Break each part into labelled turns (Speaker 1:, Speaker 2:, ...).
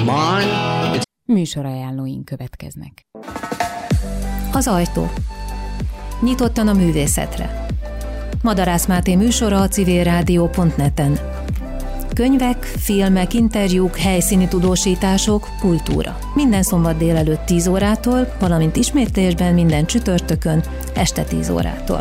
Speaker 1: mine.
Speaker 2: Műsorajánlóink következnek.
Speaker 3: Az ajtó. Nyitottan a művészetre. Madarász Máté műsora a civilrádió.net-en. Könyvek, filmek, interjúk, helyszíni tudósítások, kultúra. Minden szombat délelőtt 10 órától, valamint ismétlésben minden csütörtökön este 10 órától.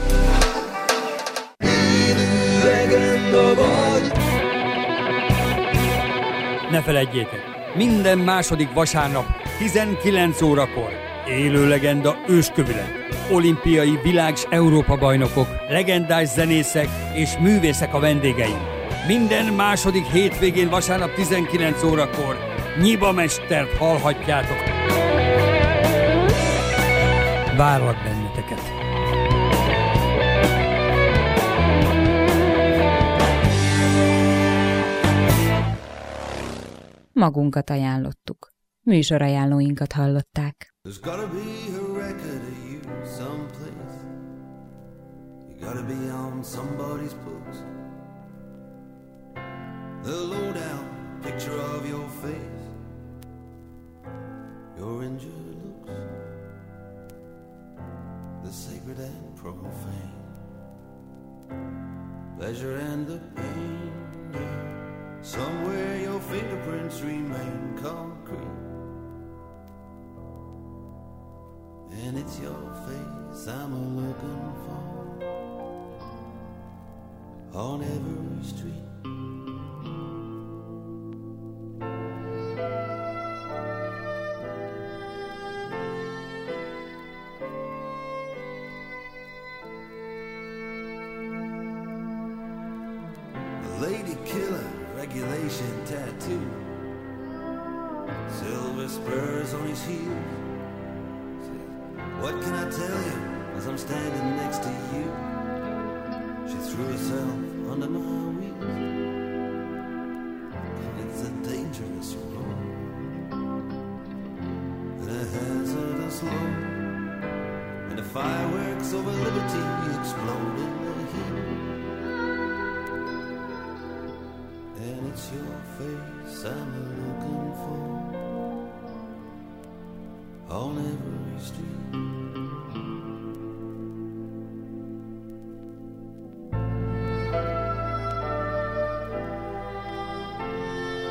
Speaker 4: Ne feledjétek, minden második vasárnap 19 órakor élő legenda őskövület. Olimpiai világ- s Európa-bajnokok, legendás zenészek és művészek a vendégeim. Minden második hétvégén vasárnap 19 órakor Nyiba Mestert hallhatjátok. Várlak benneteket!
Speaker 2: Magunkat ajánlottuk. Műsorajánlóinkat hallották.
Speaker 5: There's gotta be a record of you someplace. You gotta be on somebody's books. The lowdown picture of your face, your injured looks, the sacred and profane, pleasure and the pain, yeah. Somewhere your fingerprints remain concrete, and it's your face I'm looking for on every street. Lady killer, regulation tattoo, silver spurs on his heels. What can I tell you as I'm standing next to you? She threw herself under my wheels. It's a dangerous road and a hazardous load, and the fireworks over liberty explode in the heat. And it's your face I'm looking for on every street.